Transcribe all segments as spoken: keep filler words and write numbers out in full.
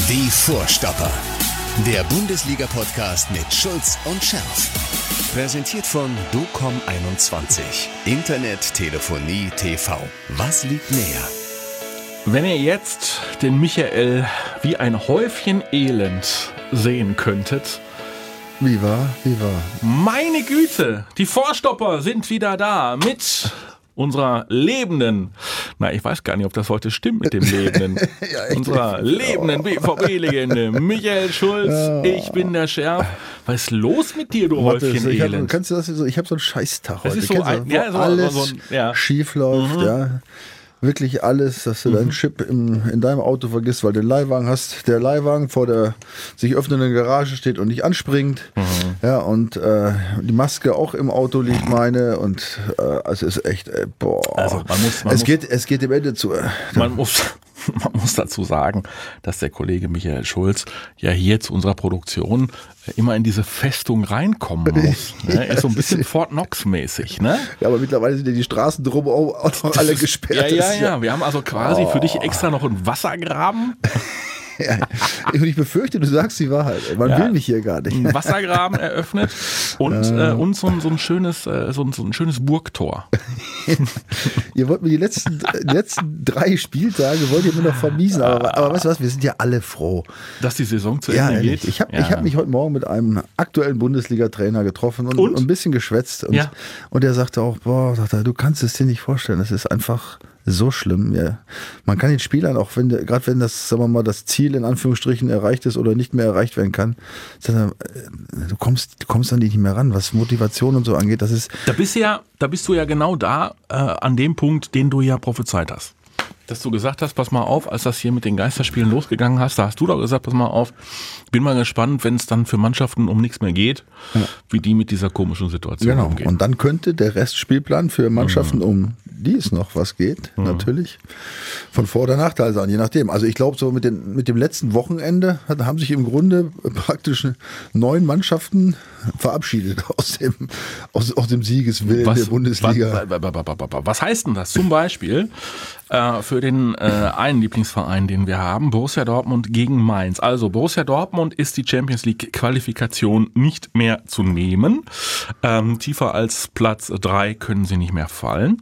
Die Vorstopper. Der Bundesliga-Podcast mit Schulz und Scherf. Präsentiert von docom einundzwanzig. Internet, Telefonie, T V. Was liegt näher? Wenn ihr jetzt den Michael wie ein Häufchen Elend sehen könntet. Wie war? Wie war? Meine Güte, die Vorstopper sind wieder da mit unserer lebenden, na ich weiß gar nicht, ob das heute stimmt mit dem lebenden, ja, unserer lebenden B V B-Legende Michael Schulz, ja. Ich bin der Scherf. Was ist los mit dir, du Warte, Häufchen ich hab, Elend? Kannst du das so, ich habe so einen Scheißtag heute. Das ist so ein, wo ja, so, alles so ein, ja. schief läuft, mhm. ja. Wirklich alles, dass du mhm. deinen Chip im, in deinem Auto vergisst, weil du den Leihwagen hast, der Leihwagen vor der sich öffnenden Garage steht und nicht anspringt. Mhm. Ja, und äh, die Maske auch im Auto liegt, meine. Und äh, es ist echt, ey, boah. Also man muss, man es, muss, geht, es geht dem Ende zu. Man muss, man muss dazu sagen, dass der Kollege Michael Schulz ja hier zu unserer Produktion immer in diese Festung reinkommen muss. Ne? Ist so ein bisschen Fort Knox-mäßig. Ne? Ja, aber mittlerweile sind ja die Straßen drum auch, auch noch alle gesperrt. Ja, ja, ja. Wir haben also quasi oh. für dich extra noch einen Wassergraben. Ja, und ich befürchte, du sagst die Wahrheit. Man ja, will mich hier gar nicht. Einen Wassergraben eröffnet und, äh, und so, ein, so, ein schönes, äh, so, ein, so ein schönes Burgtor. Ihr wollt mir die letzten, die letzten drei Spieltage wollt ihr mir noch vermiesen. Aber, aber weißt du was, wir sind ja alle froh. Dass die Saison zu ja, Ende ehrlich. geht. Ich habe ja. hab mich heute Morgen mit einem aktuellen Bundesliga-Trainer getroffen und, und? und ein bisschen geschwätzt. Und, ja. und der sagte auch, boah, sagt er, du kannst es dir nicht vorstellen. Das ist einfach so schlimm. Ja. Man kann den Spielern, auch wenn, gerade wenn das, sagen wir mal, das Ziel in Anführungsstrichen erreicht ist oder nicht mehr erreicht werden kann, er, du kommst, du kommst dann nicht mehr ran, was Motivation und so angeht. Das ist. Da bist du ja, da bist du ja genau da, äh, an dem Punkt, den du ja prophezeit hast. Dass du gesagt hast, pass mal auf, als das hier mit den Geisterspielen losgegangen hast, da hast du doch gesagt, pass mal auf, bin mal gespannt, wenn es dann für Mannschaften um nichts mehr geht, ja. wie die mit dieser komischen Situation genau. umgehen. Und dann könnte der Restspielplan für Mannschaften, mhm. um die es noch was geht, mhm. natürlich, von Vor- oder Nachteil sein, je nachdem. Also ich glaube, so mit, den, mit dem letzten Wochenende haben sich im Grunde praktisch neun Mannschaften verabschiedet aus dem, aus, aus dem Siegeswillen was, der Bundesliga. Was, was heißt denn das? Zum Beispiel äh, für den äh, einen Lieblingsverein, den wir haben, Borussia Dortmund gegen Mainz. Also Borussia Dortmund ist die Champions League Qualifikation nicht mehr zu nehmen. Ähm, tiefer als Platz drei können sie nicht mehr fallen.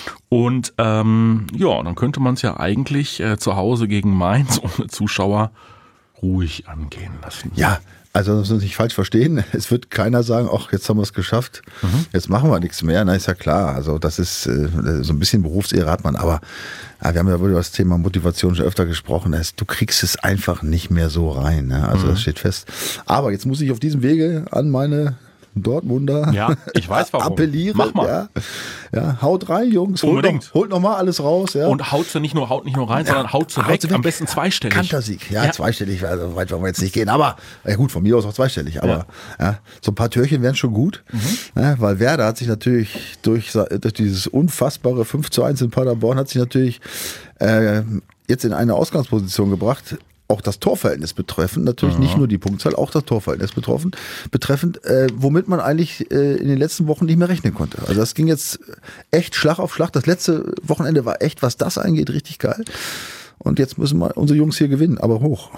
Und ähm, ja, dann könnte man es ja eigentlich äh, zu Hause gegen Mainz ohne Zuschauer ruhig angehen lassen. Ja, also das muss man nicht falsch verstehen. Es wird keiner sagen, ach, jetzt haben wir es geschafft, mhm. jetzt machen wir nichts mehr. Na, ist ja klar. Also das ist äh, so ein bisschen Berufsehre hat man, aber ja, wir haben ja wohl über das Thema Motivation schon öfter gesprochen. Du kriegst es einfach nicht mehr so rein. Ne? Also mhm. das steht fest. Aber jetzt muss ich auf diesem Wege an meine Dortmunder ja, ich weiß warum. appellieren. Mach mal. Ja, ja, haut rein, Jungs. Unbedingt. Holt noch, holt noch mal alles raus. Ja. Und haut sie nicht nur, haut nicht nur rein, ja, sondern haut sie weg. weg. Am besten zweistellig. Kantersieg. Ja, ja, zweistellig. Also weit wollen wir jetzt nicht gehen. Aber, ja gut, von mir aus auch zweistellig. Aber ja. Ja, so ein paar Türchen wären schon gut. Mhm. Ja, weil Werder hat sich natürlich durch, durch dieses unfassbare fünf zu eins in Paderborn hat sich natürlich äh, jetzt in eine Ausgangsposition gebracht. Auch das Torverhältnis betreffend, natürlich ja. nicht nur die Punktzahl, auch das Torverhältnis betroffen, betreffend, äh, womit man eigentlich äh, in den letzten Wochen nicht mehr rechnen konnte. Also das ging jetzt echt Schlag auf Schlag. Das letzte Wochenende war echt, was das angeht, richtig geil. Und jetzt müssen wir unsere Jungs hier gewinnen, aber hoch.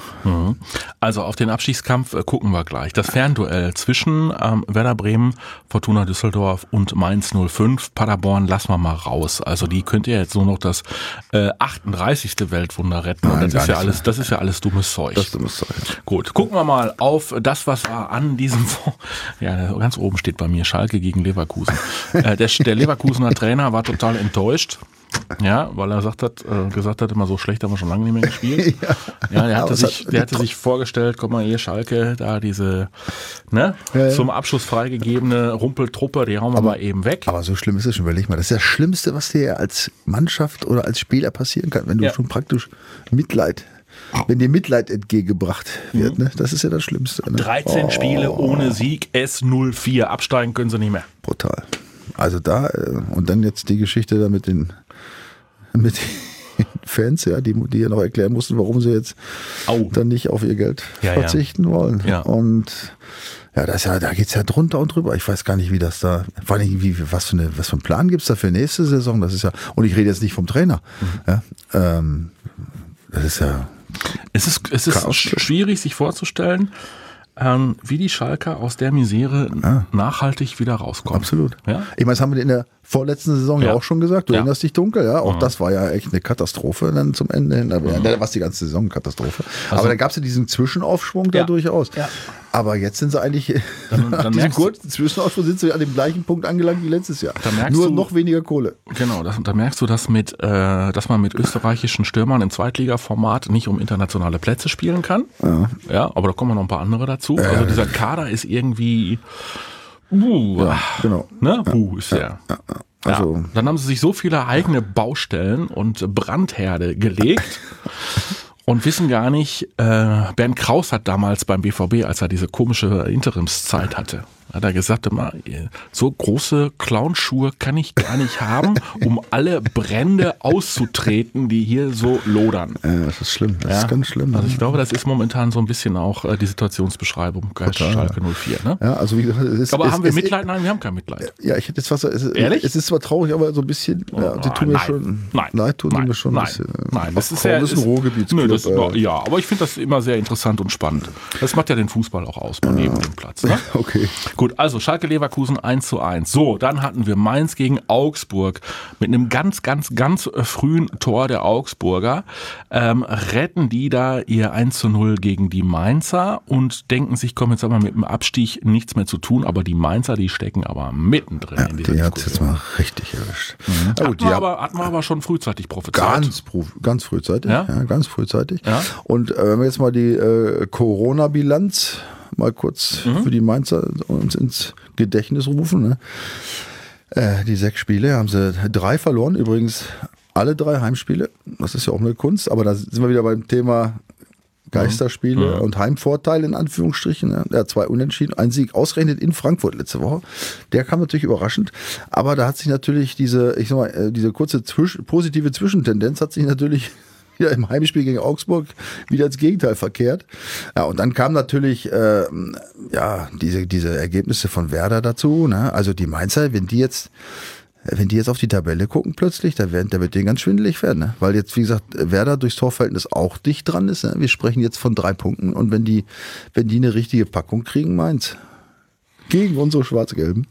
Also auf den Abstiegskampf gucken wir gleich. Das Fernduell zwischen ähm, Werder Bremen, Fortuna Düsseldorf und Mainz null fünf. Paderborn lassen wir mal raus. Also die könnt ihr jetzt nur noch das äh, achtunddreißigste Weltwunder retten. Nein, und das ist ja alles, das ist ja alles dummes Zeug. Das ist dummes Zeug. Gut, gucken wir mal auf das, was an diesem, ja, ganz oben steht bei mir Schalke gegen Leverkusen. äh, der, der Leverkusener Trainer war total enttäuscht. Ja, weil er sagt hat, äh, gesagt hat, immer so schlecht haben wir schon lange nicht mehr gespielt. ja, ja, der hatte, sich, der hatte sich vorgestellt, guck mal hier, Schalke, da diese ne, ja, ja. zum Abschluss freigegebene Rumpeltruppe, die hauen wir aber, mal eben weg. Aber so schlimm ist es schon, überleg mal. Das ist das Schlimmste, was dir als Mannschaft oder als Spieler passieren kann, wenn du ja. schon praktisch Mitleid wenn dir Mitleid entgegengebracht wird, mhm. ne? Das ist ja das Schlimmste. Ne? dreizehn oh. Spiele ohne Sieg, S null vier, absteigen können sie nicht mehr. Brutal. Also da, und dann jetzt die Geschichte da mit den, mit den Fans, ja, die, die ja noch erklären mussten, warum sie jetzt Au. dann nicht auf ihr Geld ja, verzichten ja. wollen. Ja. Und ja, das ja, da geht's ja drunter und drüber. Ich weiß gar nicht, wie das da, vor allem, wie, was für eine, was für einen Plan gibt's da für nächste Saison? Das ist ja, und ich rede jetzt nicht vom Trainer. Mhm. Ja, ähm, das ist ja. Es ist, es ist Chaos. schwierig, sich vorzustellen, ähm, wie die Schalker aus der Misere Ah. nachhaltig wieder rauskommen. Absolut. Ja? Ich meine, das haben wir in der vorletzten Saison ja, Ja. auch schon gesagt. Du Ja. erinnerst dich dunkel, ja. Auch Mhm. das war ja echt eine Katastrophe dann zum Ende hin. Da war es die ganze Saison eine Katastrophe. Also- Aber dann gab es ja diesen Zwischenaufschwung da Ja. durchaus. Ja. Aber jetzt sind sie eigentlich, Dann- dann nach diesem merkst du- kurzen Zwischenaufschwung sind sie an dem gleichen Punkt angelangt wie letztes Jahr. Da merkst Nur du- noch weniger Kohle. Genau, das, da merkst du, dass, mit, äh, dass man mit österreichischen Stürmern im Zweitligaformat nicht um internationale Plätze spielen kann. Ja, ja, aber da kommen noch ein paar andere dazu. Also dieser Kader ist irgendwie... Uh, Genau. Ne? Uh, ist der. Also- ja. Dann haben sie sich so viele eigene Baustellen und Brandherde gelegt und wissen gar nicht, äh, Bernd Kraus hat damals beim B V B, als er diese komische Interimszeit hatte, hat er gesagt, immer, so große Clownschuhe kann ich gar nicht haben, um alle Brände auszutreten, die hier so lodern. Ja, das ist schlimm. Das Ja. ist ganz schlimm. Also ich glaube, das ist momentan so ein bisschen auch äh, die Situationsbeschreibung bei Total. Schalke null vier. Ne? ja, also wie gesagt, es ist, Aber es, haben wir es, Mitleid? Nein, wir haben kein Mitleid. Ja, ich hätte jetzt was. Es, Ehrlich? Es ist zwar traurig, aber so ein bisschen. Ja, die tun mir nein, schon nein, leid, tun nein, mir schon nein, ein bisschen. äh, Nein, das Ach, ist komm, ja das ist ein ist- Ruhrgebietsclub. Nö, das, äh. ja, aber ich finde das immer sehr interessant und spannend. Das macht ja den Fußball auch aus, bei neben dem Platz. Ne? Okay. Gut, also Schalke Leverkusen eins zu eins. So, dann hatten wir Mainz gegen Augsburg mit einem ganz, ganz, ganz äh, frühen Tor der Augsburger. Ähm, retten die da ihr eins zu null gegen die Mainzer und denken sich, komm, jetzt haben wir mit dem Abstieg nichts mehr zu tun, aber die Mainzer, die stecken aber mittendrin Ja, in dieser die hat jetzt Diskussion. mal richtig erwischt. Ja, Hatten gut, die wir, haben aber, hatten wir aber schon frühzeitig prophezeit. ganz, pro- ganz frühzeitig. Ja? Ja? ganz frühzeitig. Ja. Und äh, wenn wir jetzt mal die äh, Corona-Bilanz mal kurz Mhm. für die Mainzer uns ins Gedächtnis rufen. Ne? Äh, die sechs Spiele haben sie drei verloren. Übrigens alle drei Heimspiele. Das ist ja auch eine Kunst. Aber da sind wir wieder beim Thema Geisterspiele Mhm. und Heimvorteil in Anführungsstrichen. Ja. Er hat zwei Unentschieden, ein Sieg ausgerechnet in Frankfurt letzte Woche. Der kam natürlich überraschend, aber da hat sich natürlich diese, ich sag mal, äh, diese kurze Zwisch- positive Zwischentendenz hat sich natürlich wieder im Heimspiel gegen Augsburg wieder ins Gegenteil verkehrt. Ja, und dann kam natürlich äh, ja diese diese Ergebnisse von Werder dazu. Ne? Also die Mainzer, wenn die jetzt Wenn die jetzt auf die Tabelle gucken plötzlich, da, werden, da wird denen ganz schwindelig werden. Ne? Weil jetzt, wie gesagt, Werder durchs Torverhältnis auch dicht dran ist. Ne? Wir sprechen jetzt von drei Punkten. Und wenn die, wenn die eine richtige Packung kriegen, Mainz, gegen unsere Schwarz-Gelben,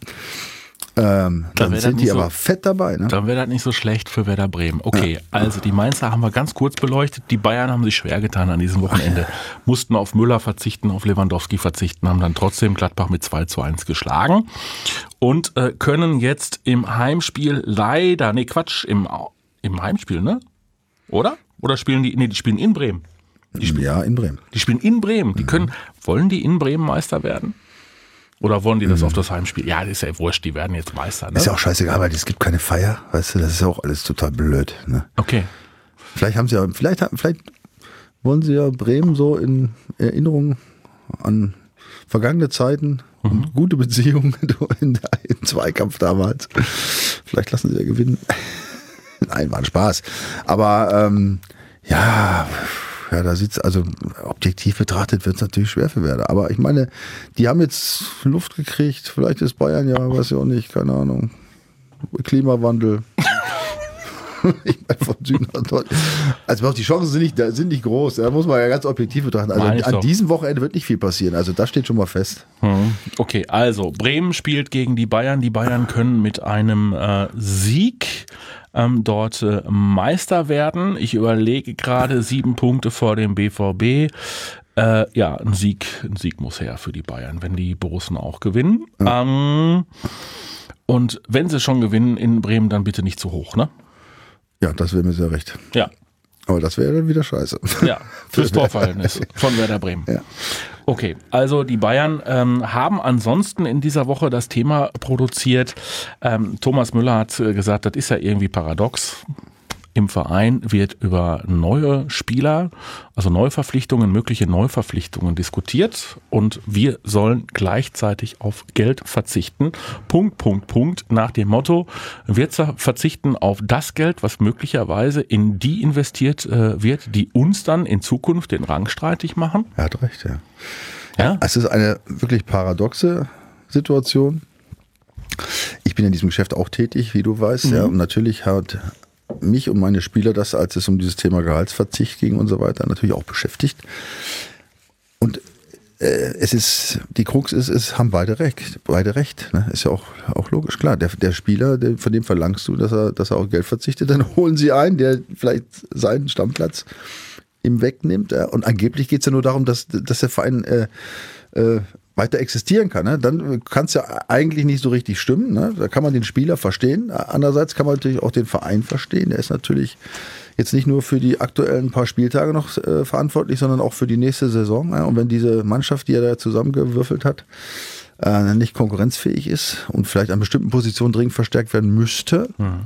ähm, dann wär sind das die nicht so- aber fett dabei. Ne? Dann wäre das nicht so schlecht für Werder Bremen. Okay, also die Mainzer haben wir ganz kurz beleuchtet. Die Bayern haben sich schwer getan an diesem Wochenende. Mussten auf Müller verzichten, auf Lewandowski verzichten, haben dann trotzdem Gladbach mit zwei zu eins geschlagen und äh, können jetzt im Heimspiel leider, nee Quatsch, im, Au- im Heimspiel, ne? Oder? Oder spielen die, nee, die spielen in Bremen. Die spielen, Ja, in Bremen. die spielen in Bremen. Die können, wollen die in Bremen Meister werden? Oder wollen die das auf das Heimspiel? Ja, das ist ja wurscht, die werden jetzt Meister. Ne? Ist ja auch scheißegal, weil es gibt keine Feier. Weißt du, das ist ja auch alles total blöd. Ne? Okay. Vielleicht haben sie ja, vielleicht, haben- vielleicht wollen sie ja Bremen so in Erinnerung an vergangene Zeiten und gute Beziehungen in, im Zweikampf damals. Vielleicht lassen sie ja gewinnen. Nein, war ein Spaß. Aber ähm, ja, ja, da sieht's, also objektiv betrachtet wird es natürlich schwer für Werder. Aber ich meine, die haben jetzt Luft gekriegt. Vielleicht ist Bayern ja, weiß ich auch nicht, keine Ahnung. Klimawandel. Ich meine, von Süden nach Norden. Also auch die Chancen sind nicht, sind nicht groß. Da muss man ja ganz objektiv betrachten. Also Meine ich an doch. diesem Wochenende wird nicht viel passieren. Also das steht schon mal fest. Hm. Okay, also Bremen spielt gegen die Bayern. Die Bayern können mit einem äh, Sieg ähm, dort äh, Meister werden. Ich überlege gerade sieben Punkte vor dem B V B. Äh, ja, ein Sieg, ein Sieg muss her für die Bayern, wenn die Borussen auch gewinnen. Ähm, und wenn sie schon gewinnen in Bremen, dann bitte nicht zu hoch, ne? Ja, das wäre mir sehr recht. Ja, Aber das wäre dann wieder scheiße. ja, fürs Torverhältnis von Werder Bremen. Ja. Okay, also die Bayern ähm, haben ansonsten in dieser Woche das Thema produziert. Ähm, Thomas Müller hat äh, gesagt, das ist ja irgendwie paradox. Im Verein wird über neue Spieler, also Neuverpflichtungen, mögliche Neuverpflichtungen diskutiert und wir sollen gleichzeitig auf Geld verzichten. Punkt, Punkt, Punkt. Nach dem Motto, wir verzichten auf das Geld, was möglicherweise in die investiert äh, wird, die uns dann in Zukunft den Rang streitig machen. Er hat recht, ja. Ja? Es ist eine wirklich paradoxe Situation. Ich bin in diesem Geschäft auch tätig, wie du weißt. Mhm. Ja, und natürlich hat mich und meine Spieler das, als es um dieses Thema Gehaltsverzicht ging und so weiter, natürlich auch beschäftigt. Und äh, es ist, die Krux ist, es haben beide recht, beide recht, ne? Ist ja auch, auch logisch, klar. Der, der Spieler, der, von dem verlangst du, dass er, dass er auf Geld verzichtet, dann holen sie einen, der vielleicht seinen Stammplatz ihm wegnimmt. Ja? Und angeblich geht es ja nur darum, dass, dass der Verein äh, äh, weiter existieren kann. Ne? Dann kann es ja eigentlich nicht so richtig stimmen. Ne? Da kann man den Spieler verstehen. Andererseits kann man natürlich auch den Verein verstehen. Der ist natürlich jetzt nicht nur für die aktuellen paar Spieltage noch äh, verantwortlich, sondern auch für die nächste Saison. Ja? Und wenn diese Mannschaft, die er da zusammengewürfelt hat, äh, nicht konkurrenzfähig ist und vielleicht an bestimmten Positionen dringend verstärkt werden müsste, mhm.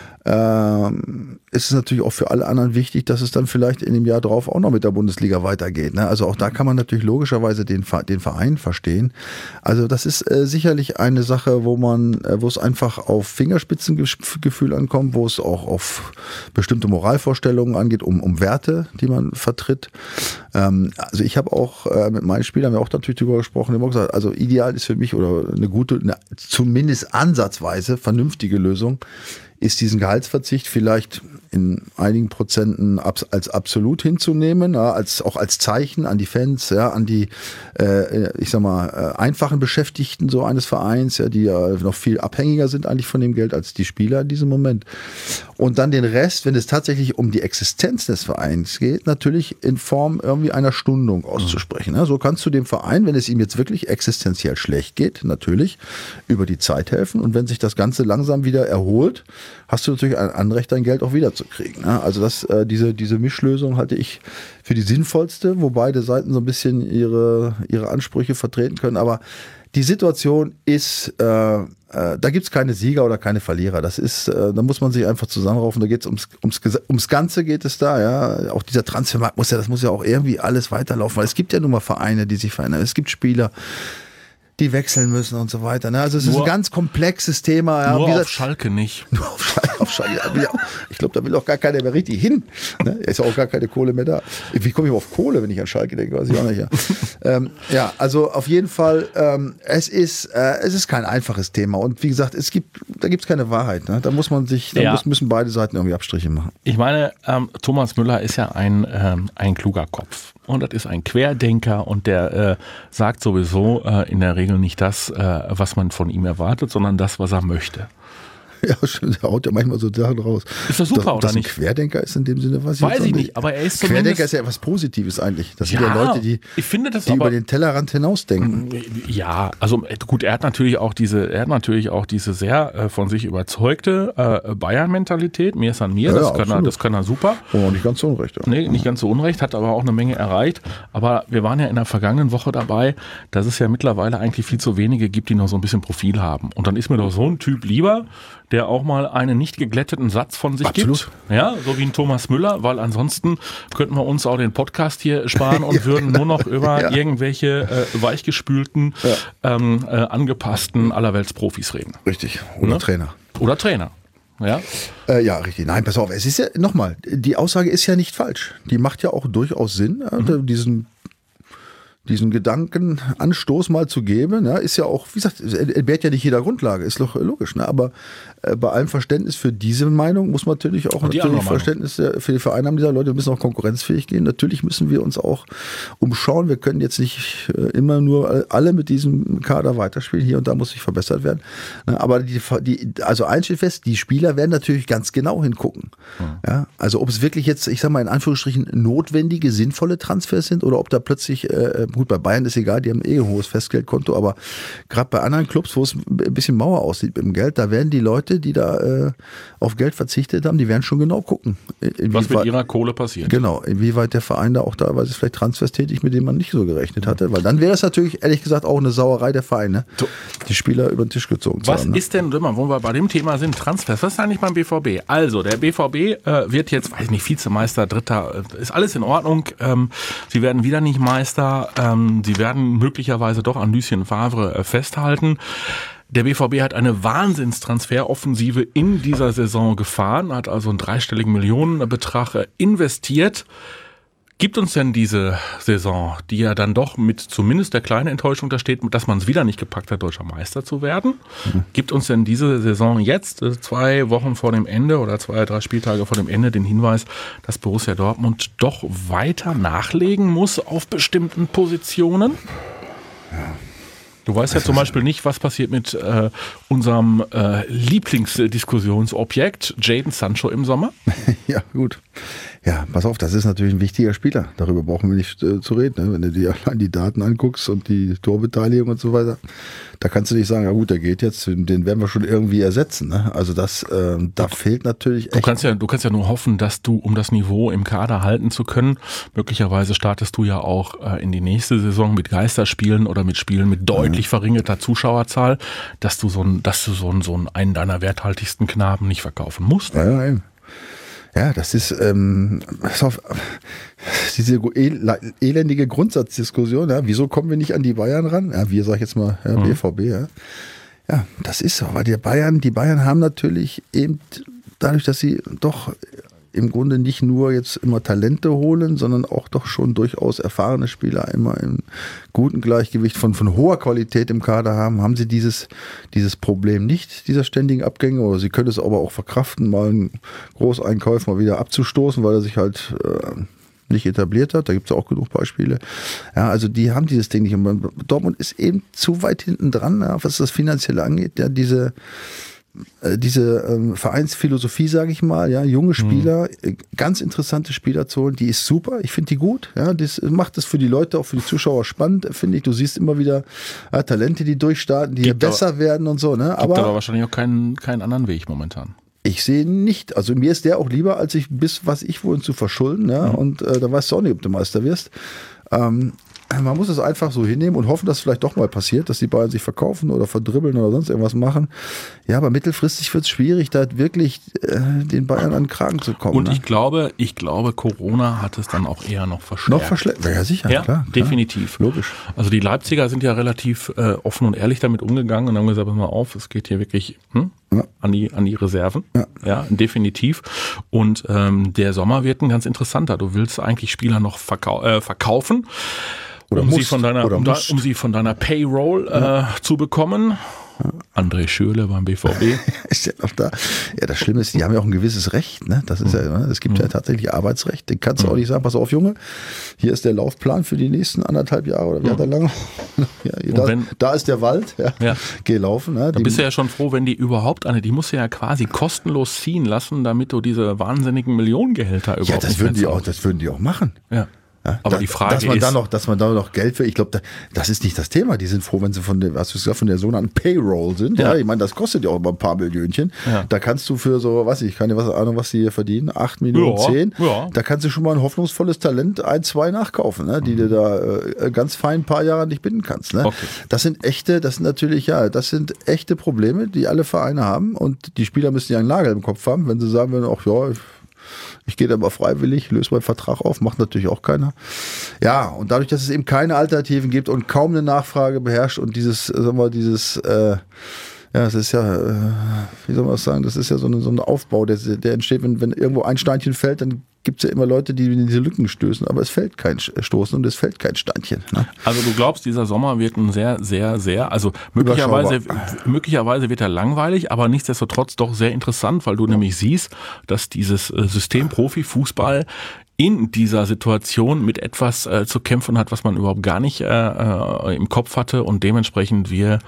ähm, ist es natürlich auch für alle anderen wichtig, dass es dann vielleicht in dem Jahr drauf auch noch mit der Bundesliga weitergeht. Ne? Also auch da kann man natürlich logischerweise den, den Verein verstehen. Also das ist äh, sicherlich eine Sache, wo man, äh, wo es einfach auf Fingerspitzengefühl ankommt, wo es auch auf bestimmte Moralvorstellungen angeht, um, um Werte, die man vertritt. Ähm, also ich habe auch äh, mit meinen Spielern, haben wir auch natürlich darüber gesprochen, immer gesagt, also ideal ist für mich oder eine gute, eine, zumindest ansatzweise vernünftige Lösung, ist diesen Gehaltsverzicht vielleicht in einigen Prozenten als absolut hinzunehmen, ja, als auch als Zeichen an die Fans, ja, an die, äh, ich sag mal, äh, einfachen Beschäftigten so eines Vereins, ja, die ja noch viel abhängiger sind eigentlich von dem Geld als die Spieler in diesem Moment. Und dann den Rest, wenn es tatsächlich um die Existenz des Vereins geht, natürlich in Form irgendwie einer Stundung auszusprechen. Ja. So kannst du dem Verein, wenn es ihm jetzt wirklich existenziell schlecht geht, natürlich über die Zeit helfen. Und wenn sich das Ganze langsam wieder erholt, hast du natürlich ein Anrecht, dein Geld auch wiederzukriegen. Ne? Also das, äh, diese, diese Mischlösung halte ich für die sinnvollste, wo beide Seiten so ein bisschen ihre, ihre Ansprüche vertreten können. Aber die Situation ist, äh, äh, da gibt es keine Sieger oder keine Verlierer. Das ist, äh, da muss man sich einfach zusammenraufen. Da geht es ums, ums, ums Ganze geht es da. Ja, auch dieser Transfermarkt muss ja, das muss ja auch irgendwie alles weiterlaufen. Weil es gibt ja nun mal Vereine, die sich verändern. Es gibt Spieler, die wechseln müssen und so weiter. Ne? Also es nur, ist ein ganz komplexes Thema. Ja. Nur Wie auf gesagt, Schalke nicht. Nur auf Schalke. Auf Schalke. Ich glaube, da will auch gar keiner mehr richtig hin. Ne? Ist ja auch gar keine Kohle mehr da. Wie komme ich auf Kohle, wenn ich an Schalke denke? Weiß ich auch nicht. Ja, ähm, ja also auf jeden Fall, ähm, es ist äh, es ist kein einfaches Thema. Und wie gesagt, es gibt, da gibt es keine Wahrheit. Ne? Da muss man sich, da ja. muss, müssen beide Seiten irgendwie Abstriche machen. Ich meine, ähm, Thomas Müller ist ja ein, ähm, ein kluger Kopf. Und das ist ein Querdenker und der äh, sagt sowieso äh, in der Regel nicht das, äh, was man von ihm erwartet, sondern das, was er möchte. Ja, der haut ja manchmal so Sachen raus. Ist das super, dass, oder dass nicht? Dass ein Querdenker ist in dem Sinne, weiß ich, weiß ich nicht. nicht. Aber er ist Querdenker zumindest... ist ja etwas Positives eigentlich. Das ja, sind ja Leute, die, ich finde das die aber, über den Tellerrand hinausdenken. Ja, also gut, er hat natürlich auch diese, er hat natürlich auch diese sehr äh, von sich überzeugte äh, Bayern-Mentalität. Mir ist an mir, ja, das, ja, kann er, das kann er super. Oh, nicht ganz so unrecht. Ja. Nee, nicht ganz so unrecht, hat aber auch eine Menge erreicht. Aber wir waren ja in der vergangenen Woche dabei, dass es ja mittlerweile eigentlich viel zu wenige gibt, die noch so ein bisschen Profil haben. Und dann ist mir doch so ein Typ lieber, der auch mal einen nicht geglätteten Satz von sich Absolut. gibt. Ja, so wie ein Thomas Müller, weil ansonsten könnten wir uns auch den Podcast hier sparen und ja, würden genau. nur noch über ja. irgendwelche äh, weichgespülten, ja. ähm, äh, angepassten Allerweltsprofis reden. Richtig. Oder ne? Trainer. Oder Trainer. Ja. Äh, ja, richtig. Nein, pass auf. Es ist ja, nochmal, die Aussage ist ja nicht falsch. Die macht ja auch durchaus Sinn, mhm. diesen diesen Gedankenanstoß mal zu geben, ja, ist ja auch, wie gesagt, entbehrt ja nicht jeder Grundlage, ist doch logisch, ne? Aber äh, bei allem Verständnis für diese Meinung muss man natürlich auch natürlich Verständnis für die Vereinnahmen dieser Leute, wir müssen auch konkurrenzfähig gehen. Natürlich müssen wir uns auch umschauen. Wir können jetzt nicht äh, immer nur alle mit diesem Kader weiterspielen. Hier und da muss sich verbessert werden. Ne? Aber die, die, also eins steht fest, die Spieler werden natürlich ganz genau hingucken. Mhm. Ja? Also ob es wirklich jetzt, ich sag mal in Anführungsstrichen, notwendige, sinnvolle Transfers sind oder ob da plötzlich äh, gut, bei Bayern ist egal, die haben eh ein hohes Festgeldkonto, aber gerade bei anderen Clubs, wo es ein bisschen Mauer aussieht mit dem Geld, da werden die Leute, die da äh, auf Geld verzichtet haben, die werden schon genau gucken. Was mit ihrer Kohle passiert. Genau, inwieweit der Verein da auch teilweise vielleicht Transfers tätigt, mit denen man nicht so gerechnet hatte, weil dann wäre es natürlich, ehrlich gesagt, auch eine Sauerei der Vereine, die Spieler über den Tisch gezogen zu was haben. Was ist denn, wo wir bei dem Thema sind, Transfers, was ist eigentlich beim B V B? Also, der B V B äh, wird jetzt, weiß ich nicht, Vizemeister, Dritter, ist alles in Ordnung, ähm, sie werden wieder nicht Meister, ähm, sie werden möglicherweise doch an Lucien Favre äh, festhalten. Der B V B hat eine Wahnsinnstransferoffensive in dieser Saison gefahren, hat also einen dreistelligen Millionenbetrag investiert. Gibt uns denn diese Saison, die ja dann doch mit zumindest der kleinen Enttäuschung da steht, dass man es wieder nicht gepackt hat, deutscher Meister zu werden, mhm. gibt uns denn diese Saison jetzt, zwei Wochen vor dem Ende oder zwei, drei Spieltage vor dem Ende, den Hinweis, dass Borussia Dortmund doch weiter nachlegen muss auf bestimmten Positionen? Ja. Du weißt ja zum Beispiel nicht, was passiert mit äh, unserem äh, Lieblingsdiskussionsobjekt Jadon Sancho im Sommer. Ja, gut. Ja, pass auf, das ist natürlich ein wichtiger Spieler. Darüber brauchen wir nicht äh, zu reden. Ne? Wenn du dir allein die Daten anguckst und die Torbeteiligung und so weiter, da kannst du nicht sagen, ja gut, der geht jetzt, den werden wir schon irgendwie ersetzen. Ne? Also das, äh, da fehlt natürlich echt. Du kannst ja, du kannst ja nur hoffen, dass du, um das Niveau im Kader halten zu können, möglicherweise startest du ja auch äh, in die nächste Saison mit Geisterspielen oder mit Spielen mit deutlich ja. verringerter Zuschauerzahl, dass du so ein, dass du so, ein, so einen deiner werthaltigsten Knaben nicht verkaufen musst. Ja, ja, eben. Ja, das ist ähm, auf, diese el- elendige Grundsatzdiskussion. Ja, wieso kommen wir nicht an die Bayern ran? Ja, wir, sag ich jetzt mal, ja, B V B. Ja. ja, das ist so. Aber die Bayern, die Bayern haben natürlich eben dadurch, dass sie doch im Grunde nicht nur jetzt immer Talente holen, sondern auch doch schon durchaus erfahrene Spieler immer im guten Gleichgewicht von, von hoher Qualität im Kader haben, haben sie dieses, dieses Problem nicht, dieser ständigen Abgänge, oder sie können es aber auch verkraften, mal einen Großeinkauf mal wieder abzustoßen, weil er sich halt äh, nicht etabliert hat. Da gibt es auch genug Beispiele. Ja, also die haben dieses Ding nicht. Und Dortmund ist eben zu weit hinten dran, ja, was das Finanzielle angeht. Ja, diese diese ähm, Vereinsphilosophie, sage ich mal, ja, junge Spieler, mhm. ganz interessante Spieler zu holen, die ist super, ich finde die gut, ja, das macht es für die Leute, auch für die Zuschauer spannend, finde ich, du siehst immer wieder ja, Talente, die durchstarten, die gibt besser aber, werden und so, ne, aber, gibt aber wahrscheinlich auch keinen, keinen anderen Weg momentan. Ich sehe nicht, also mir ist der auch lieber, als ich bis, was ich wohl zu verschulden, ja, mhm. und äh, da weißt du auch nicht, ob du Meister wirst. ähm, Man muss es einfach so hinnehmen und hoffen, dass es vielleicht doch mal passiert, dass die Bayern sich verkaufen oder verdribbeln oder sonst irgendwas machen. Ja, aber mittelfristig wird es schwierig, da wirklich äh, den Bayern an den Kragen zu kommen. Und ne? ich glaube, ich glaube, Corona hat es dann auch eher noch verschleppt. Noch verschleppt? Ja, sicher, ja, klar. Definitiv. Klar, logisch. Also die Leipziger sind ja relativ äh, offen und ehrlich damit umgegangen und haben gesagt, pass mal auf, es geht hier wirklich hm, ja. an, die, an die Reserven. Ja, ja definitiv. Und ähm, der Sommer wird ein ganz interessanter. Du willst eigentlich Spieler noch verkau- äh, verkaufen. Oder um, musst, sie von deiner, oder um, da, um sie von deiner Payroll ja. äh, zu bekommen. Ja. André Schürrle beim B V B. Ist ja noch da. Ja, das Schlimme ist, die haben ja auch ein gewisses Recht. Ne? Das ist mhm. ja, es gibt mhm. ja tatsächlich Arbeitsrecht. Den kannst du mhm. auch nicht sagen, pass auf, Junge, hier ist der Laufplan für die nächsten anderthalb Jahre oder wie mhm. hat er lange? Ja, da, wenn, da ist der Wald. Ja. Ja. Geh laufen. Ne? Da bist du ja schon froh, wenn die überhaupt eine, die musst du ja quasi kostenlos ziehen lassen, damit du diese wahnsinnigen Millionengehälter überhaupt ja, das würden die auch, das würden die auch machen. Ja. Ja, aber da, die Frage dass man ist, da noch, dass man da noch Geld für, ich glaube, da, das ist nicht das Thema. Die sind froh, wenn sie von der, hast du gesagt, von der sogenannten Payroll sind. Ja, ja ich meine, das kostet ja auch immer ein paar Millionchen. Ja. Da kannst du für so, weiß ich, keine Ahnung, was die hier verdienen, acht Millionen, ja, zehn. Ja. Da kannst du schon mal ein hoffnungsvolles Talent, ein, zwei nachkaufen, ne, die mhm. du da äh, ganz fein ein paar Jahre nicht binden kannst. Ne? Okay. Das sind echte, das sind natürlich, ja, das sind echte Probleme, die alle Vereine haben, und die Spieler müssen ja einen Nagel im Kopf haben, wenn sie sagen würden, ach ja, ich, Ich gehe da mal freiwillig, löse meinen Vertrag auf, macht natürlich auch keiner. Ja, und dadurch, dass es eben keine Alternativen gibt und kaum eine Nachfrage beherrscht und dieses, sagen wir, dieses, äh, ja, das ist ja, äh, wie soll man das sagen, das ist ja so, eine, so ein Aufbau, der, der entsteht, wenn, wenn irgendwo ein Steinchen fällt, dann gibt es ja immer Leute, die in diese Lücken stößen, aber es fällt kein Stoßen und es fällt kein Steinchen. Ne? Also du glaubst, dieser Sommer wird ein sehr, sehr, sehr, also möglicherweise, möglicherweise wird er langweilig, aber nichtsdestotrotz doch sehr interessant, weil du nämlich siehst, dass dieses System Profifußball in dieser Situation mit etwas äh, zu kämpfen hat, was man überhaupt gar nicht äh, äh, im Kopf hatte, und dementsprechend wir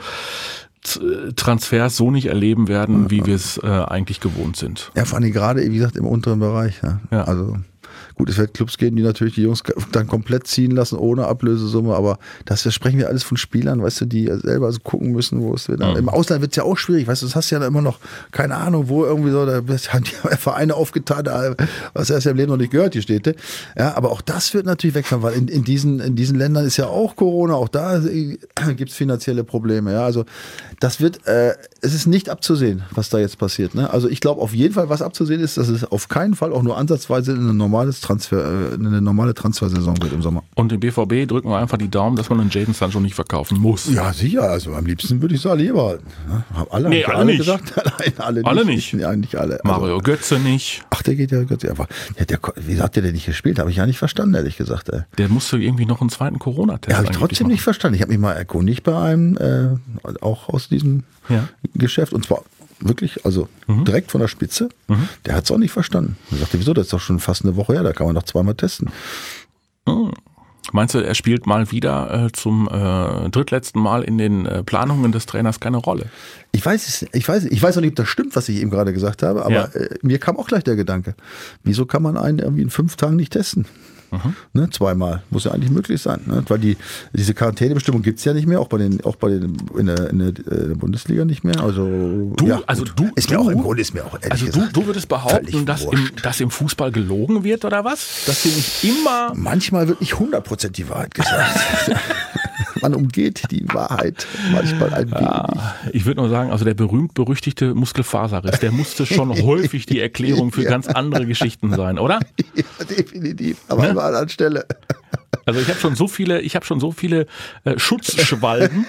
Transfers so nicht erleben werden, wie wir es äh, eigentlich gewohnt sind. Ja, vor allem gerade, wie gesagt, im unteren Bereich. Ja. Ja. Also gut, es wird Clubs geben, die natürlich die Jungs dann komplett ziehen lassen, ohne Ablösesumme, aber das, das sprechen wir alles von Spielern, weißt du, die selber also gucken müssen, wo es wird. Mhm. Im Ausland wird es ja auch schwierig, weißt du, das hast du ja immer noch, keine Ahnung, wo irgendwie so, da haben die Vereine aufgetan, was erst ja im Leben noch nicht gehört, die Städte. Ja, aber auch das wird natürlich wegfallen, weil in, in, diesen, in diesen Ländern ist ja auch Corona, auch da gibt es finanzielle Probleme, ja, also das wird, äh, es ist nicht abzusehen, was da jetzt passiert, ne? Also ich glaube auf jeden Fall, was abzusehen ist, dass es auf keinen Fall auch nur ansatzweise in eine normale normales Transfer, eine normale Transfersaison wird im Sommer. Und dem B V B drücken wir einfach die Daumen, dass man einen Jadon Sancho nicht verkaufen muss. Ja, sicher. Also am liebsten würde ich so alle hier behalten. Haben alle, nee, alle, alle nicht. gesagt? Nein, alle, alle nicht. nicht. Ja, nicht alle. Mario also, Götze nicht. Ach, der geht ja Götze einfach. Ja, der, wie hat der denn nicht gespielt? Habe ich ja nicht verstanden, ehrlich gesagt. Ey. Der musste irgendwie noch einen zweiten Corona-Test. Ja, habe ich trotzdem machen. nicht verstanden. Ich habe mich mal erkundigt bei einem, äh, auch aus diesem ja. Geschäft. Und zwar wirklich, also mhm. direkt von der Spitze. Mhm. Der hat es auch nicht verstanden. Er sagte, wieso, das ist doch schon fast eine Woche her, da kann man doch zweimal testen. Mhm. Meinst du, er spielt mal wieder äh, zum äh, drittletzten Mal in den äh, Planungen des Trainers keine Rolle? Ich weiß es, ich weiß, ich weiß auch nicht, ob das stimmt, was ich eben gerade gesagt habe, aber ja. äh, mir kam auch gleich der Gedanke, wieso kann man einen irgendwie in fünf Tagen nicht testen? Mhm. Ne, zweimal. Muss ja eigentlich möglich sein. Ne? Weil die, diese Quarantänebestimmung gibt es ja nicht mehr, auch bei den, auch bei den in der, in der, in der Bundesliga nicht mehr. Also, du, ja, also du, ist du, mir auch im Grunde ist mir auch ehrlich Also gesagt, du, du würdest behaupten, dass im, dass im Fußball gelogen wird oder was? Dass sie nicht immer. Manchmal wird nicht hundert Prozent die Wahrheit gesagt. Man umgeht die Wahrheit manchmal ein wenig. Ja, ich würde nur sagen, also der berühmt-berüchtigte Muskelfaserriss, der musste schon häufig die Erklärung für ja. ganz andere Geschichten sein, oder? Ja, definitiv, aber ne? an einer anderen Stelle. Also ich habe schon so viele, ich habe schon so viele äh, Schutzschwalben,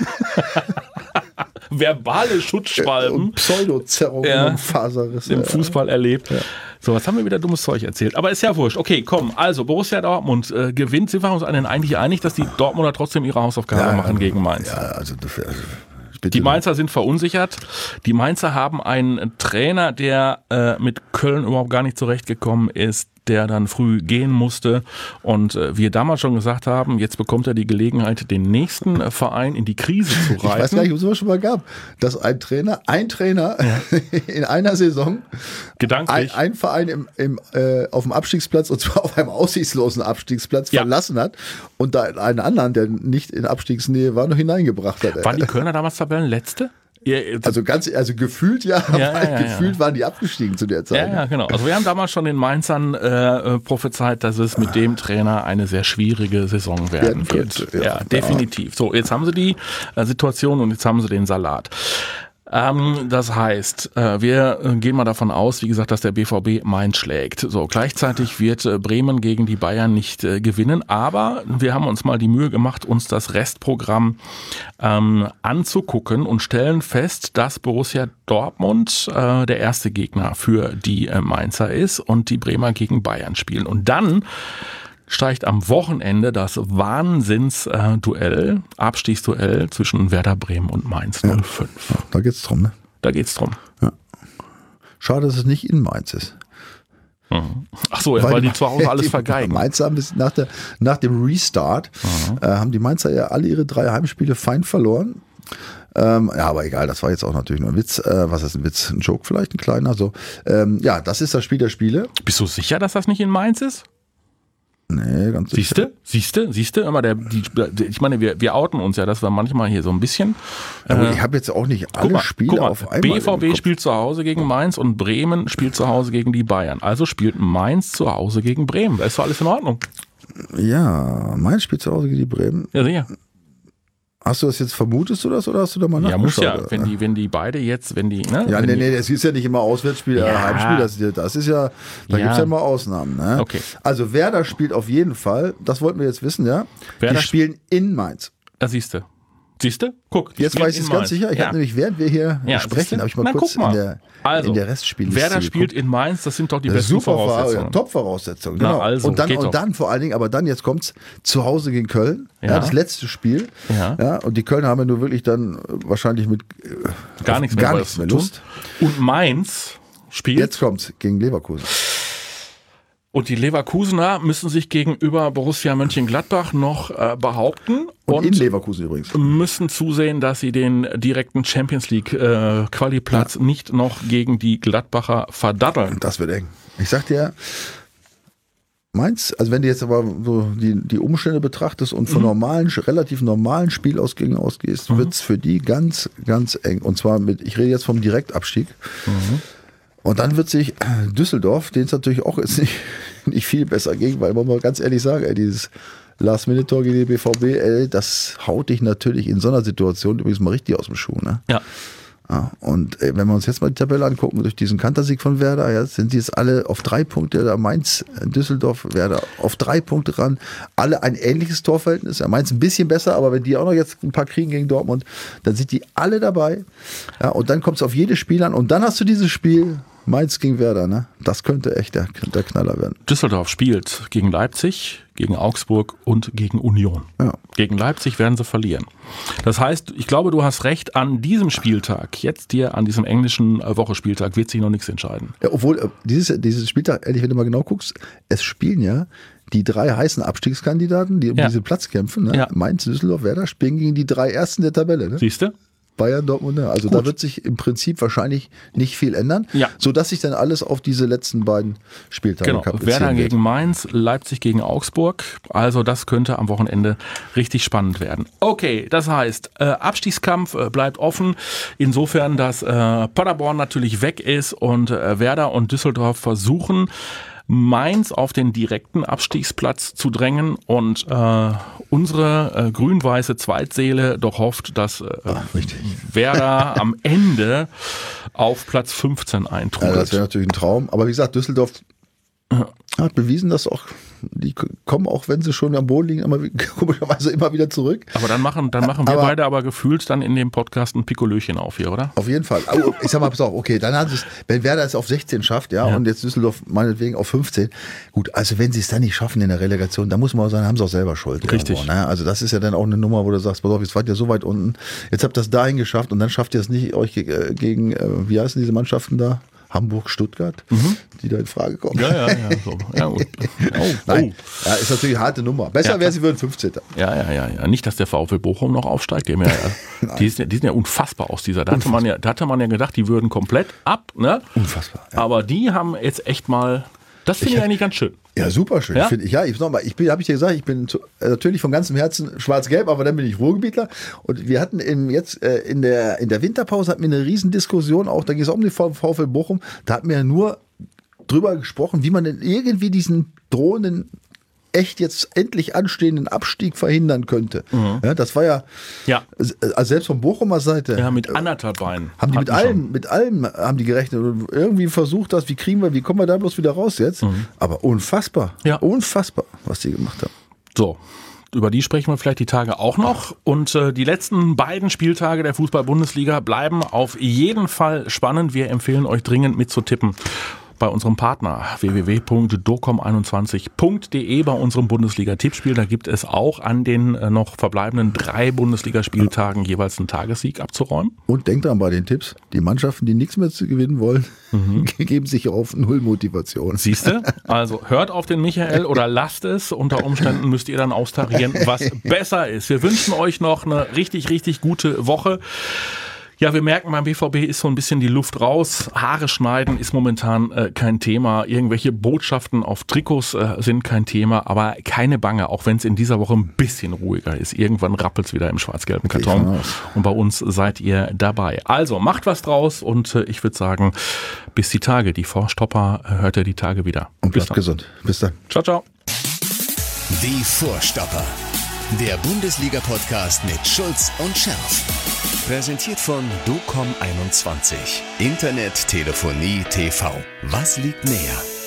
verbale Schutzschwalben, und Pseudozerrungen ja, und Faserrisse im Fußball erlebt. Ja. So, was haben wir wieder dummes Zeug erzählt? Aber ist ja wurscht. Okay, komm, also Borussia Dortmund äh, gewinnt. Sind wir uns eigentlich einig, dass die Dortmunder trotzdem ihre Hausaufgaben ja, machen gegen Mainz? Ja, also, also die Mainzer sind verunsichert. Die Mainzer haben einen Trainer, der äh, mit Köln überhaupt gar nicht zurechtgekommen ist, der dann früh gehen musste. Und äh, wir damals schon gesagt haben, jetzt bekommt er die Gelegenheit, den nächsten äh, Verein in die Krise zu reißen. Ich weiß gar nicht, ob es sowas schon mal gab, dass ein Trainer, ein Trainer ja. in einer Saison gedanklich ein, ein Verein im, im, äh, auf dem Abstiegsplatz, und zwar auf einem aussichtslosen Abstiegsplatz, ja. verlassen hat und da einen anderen, der nicht in Abstiegsnähe war, noch hineingebracht hat. Waren die Kölner damals Tabellenletzte? Also ganz, also gefühlt ja, ja, ja, ja gefühlt ja. waren die abgestiegen zu der Zeit. Ja, ja, genau. Also wir haben damals schon den Mainzern äh, prophezeit, dass es mit dem Trainer eine sehr schwierige Saison werden ja, wird. Ja, ja, definitiv. So, jetzt haben sie die äh, Situation und jetzt haben sie den Salat. Ähm, das heißt, äh, wir gehen mal davon aus, wie gesagt, dass der B V B Mainz schlägt. So, gleichzeitig wird äh, Bremen gegen die Bayern nicht äh, gewinnen, aber wir haben uns mal die Mühe gemacht, uns das Restprogramm ähm, anzugucken und stellen fest, dass Borussia Dortmund äh, der erste Gegner für die äh, Mainzer ist und die Bremer gegen Bayern spielen. Und dann steigt am Wochenende das Wahnsinnsduell, Abstiegsduell zwischen Werder Bremen und Mainz null fünf. Ja, da geht's drum, ne? Da geht's drum. Ja. Schade, dass es nicht in Mainz ist. Mhm. Ach so, ja, weil, weil die zu Hause alles vergeigen. Die Mainzer haben bis nach, der, nach dem Restart mhm. äh, haben die Mainzer ja alle ihre drei Heimspiele fein verloren. Ähm, ja, aber egal, das war jetzt auch natürlich nur ein Witz. Äh, was ist ein Witz? Ein Joke vielleicht, ein kleiner. So. Ähm, ja, das ist das Spiel der Spiele. Bist du sicher, dass das nicht in Mainz ist? Nee, ganz sicher. Siehste, siehste, siehste, immer der, die, ich meine, wir, wir outen uns ja, dass wir manchmal hier so ein bisschen. Äh, ich habe jetzt auch nicht alle mal, Spiele mal, auf einmal. B V B spielt zu Hause gegen Mainz und Bremen spielt zu Hause gegen die Bayern. Also spielt Mainz zu Hause gegen Bremen. Da ist doch alles in Ordnung. Ja, Mainz spielt zu Hause gegen die Bremen. Ja, sicher. Hast du das jetzt, vermutest du das oder hast du da mal nachgeschaut? Ja, muss ja, wenn die, wenn die beide jetzt, wenn die, ne? Ja, nee, nee, das ist ja nicht immer Auswärtsspiel, ja. Heimspiel, das, das ist ja, da ja. gibt es ja immer Ausnahmen, ne? Okay. Also Werder spielt auf jeden Fall, das wollten wir jetzt wissen, ja? Werder die spielen in Mainz. Da siehst du. Siehst du? Guck. Jetzt weiß ich es ganz sicher. Ich ja. habe nämlich, während wir hier ja, sprechen, habe ich mal Na, kurz mal. in der, also, in der Restspielliste Werder spielt in Mainz, das sind doch die besten Super Voraussetzungen. Ja, Top-Voraussetzungen, genau. Na, also, und dann, und dann vor allen Dingen, aber dann, jetzt kommt's zu Hause gegen Köln, ja. Ja, das letzte Spiel. Ja. Ja, und die Kölner haben ja nur wirklich dann wahrscheinlich mit äh, gar nichts mehr, gar nichts mehr Lust. Und Mainz spielt. Jetzt kommt's gegen Leverkusen. Und die Leverkusener müssen sich gegenüber Borussia Mönchengladbach noch äh, behaupten. Und, und in Leverkusen übrigens. Müssen zusehen, dass sie den direkten Champions League äh, Quali-Platz ja. nicht noch gegen die Gladbacher verdaddeln. Das wird eng. Ich sag dir, Mainz, also wenn du jetzt aber so die, die Umstände betrachtest und von mhm. normalen, relativ normalen Spielausgängen ausgehst, mhm. wird's für die ganz, ganz eng. Und zwar mit, ich rede jetzt vom Direktabstieg. Mhm. Und dann wird sich Düsseldorf, denen es natürlich auch jetzt nicht, nicht viel besser ging, weil man mal ganz ehrlich sagen, ey, dieses Last-Minute-Tor gegen den B V B, ey, das haut dich natürlich in so einer Situation übrigens mal richtig aus dem Schuh. Ne? Ja. Ja, und äh, wenn wir uns jetzt mal die Tabelle angucken, durch diesen Kantersieg von Werder, ja, sind die jetzt alle auf drei Punkte, da Mainz, Düsseldorf, Werder auf drei Punkte ran, alle ein ähnliches Torverhältnis, ja, Mainz ein bisschen besser, aber wenn die auch noch jetzt ein paar kriegen gegen Dortmund, dann sind die alle dabei, ja, und dann kommt es auf jedes Spiel an und dann hast du dieses Spiel Mainz gegen Werder, ne? Das könnte echt der, der Knaller werden. Düsseldorf spielt gegen Leipzig, gegen Augsburg und gegen Union. Ja. Gegen Leipzig werden sie verlieren. Das heißt, ich glaube, du hast recht, an diesem Spieltag, jetzt hier an diesem englischen Wochenspieltag, wird sich noch nichts entscheiden. Ja, obwohl, dieses, dieses Spieltag, ehrlich, wenn du mal genau guckst, es spielen ja die drei heißen Abstiegskandidaten, die um ja. diesen Platz kämpfen. Ne? Ja. Mainz, Düsseldorf, Werder spielen gegen die drei Ersten der Tabelle. Ne? Siehst du? Bayern, Dortmund, ne? Also Gut. da wird sich im Prinzip wahrscheinlich nicht viel ändern, Ja. sodass sich dann alles auf diese letzten beiden Spieltage Genau, kaprizieren Werder wird. gegen Mainz, Leipzig gegen Augsburg. Also das könnte am Wochenende richtig spannend werden. Okay, das heißt, äh, Abstiegskampf äh, bleibt offen. Insofern, dass äh, Paderborn natürlich weg ist und äh, Werder und Düsseldorf versuchen, Mainz auf den direkten Abstiegsplatz zu drängen und äh, unsere äh, grün-weiße Zweitseele doch hofft, dass äh, Ach, richtig. Werder am Ende auf Platz fünfzehn Ja, eintrudelt. das wäre natürlich ein Traum. Aber wie gesagt, Düsseldorf hat bewiesen, dass auch die kommen, auch wenn sie schon am Boden liegen, immer, komischerweise immer wieder zurück. Aber dann machen, dann machen wir Aber- beide aber gefühlt dann in dem Podcast ein Pikolöchen auf hier, oder? Auf jeden Fall. Aber ich sag mal, pass auf, okay, dann haben sie es, wenn Werder es auf sechzehn schafft, ja, Ja. und jetzt Düsseldorf meinetwegen auf fünfzehn. Gut, also wenn sie es dann nicht schaffen in der Relegation, dann muss man auch sagen, haben sie auch selber Schuld. Richtig. Irgendwo, ne? Also das ist ja dann auch eine Nummer, wo du sagst, pass auf, jetzt wart ihr so weit unten, jetzt habt ihr das dahin geschafft und dann schafft ihr es nicht, euch ge- gegen, äh, wie heißen diese Mannschaften da? Hamburg, Stuttgart, die da in Frage kommen. Ja, ja, ja. So. Ja, gut. Oh, Nein, ja, ist natürlich eine harte Nummer. Besser Ja, wäre, sie würden fünfzehnter. Ja, ja, ja, ja. Nicht, dass der VfL Bochum noch aufsteigt. Die, haben ja, die, sind, ja- die sind ja unfassbar aus dieser. Da hatte, man ja, da hatte man ja gedacht, die würden komplett ab. Ne? Unfassbar. Ja. Aber die haben jetzt echt mal. Das finde ich, Ich- eigentlich ganz schön. Ja, super schön. Ja? Ich find, ich, ja, ich, nochmal, ich bin, habe ich dir gesagt, ich bin zu, äh, natürlich von ganzem Herzen schwarz-gelb, aber dann bin ich Ruhrgebietler. Und wir hatten im, jetzt äh, in der in der Winterpause hatten wir eine Riesendiskussion, auch da ging es auch um den VfL Bochum. Da hatten wir ja nur drüber gesprochen, wie man denn irgendwie diesen drohenden, echt jetzt endlich anstehenden Abstieg verhindern könnte. Ja, das war ja, Ja. also selbst von Bochumer Seite. Ja, mit anderthalb Beinen. Haben die mit Hatten schon. allem, mit allem haben die gerechnet und irgendwie versucht das, wie kriegen wir, wie kommen wir da bloß wieder raus jetzt? Aber unfassbar, Ja. unfassbar, was die gemacht haben. So. Über die sprechen wir vielleicht die Tage auch noch. Und äh, die letzten beiden Spieltage der Fußball-Bundesliga bleiben auf jeden Fall spannend. Wir empfehlen euch dringend mitzutippen bei unserem Partner w w w punkt docom einundzwanzig punkt de bei unserem Bundesliga-Tippspiel. Da gibt es auch an den äh, noch verbleibenden drei Bundesligaspieltagen jeweils einen Tagessieg abzuräumen. Und denkt dran bei den Tipps, die Mannschaften, die nichts mehr zu gewinnen wollen, geben sich auf Null Motivation. Siehst du? Also hört auf den Michael oder lasst es. Unter Umständen müsst ihr dann austarieren, was besser ist. Wir wünschen euch noch eine richtig, richtig gute Woche. Ja, wir merken, beim B V B ist so ein bisschen die Luft raus. Haare schneiden ist momentan äh, kein Thema. Irgendwelche Botschaften auf Trikots äh, sind kein Thema. Aber keine Bange, auch wenn es in dieser Woche ein bisschen ruhiger ist. Irgendwann rappelt es wieder im schwarz-gelben Gehe ich Karton. von aus. Und bei uns seid ihr dabei. Also macht was draus und äh, ich würde sagen, bis die Tage. Die Vorstopper äh, hört ihr die Tage wieder. Und Bis bleibt dann. gesund. Bis dann. Ciao, ciao. Die Vorstopper. Der Bundesliga-Podcast mit Schulz und Scherf. Präsentiert von Docom einundzwanzig. Internet, Telefonie, T V. Was liegt näher?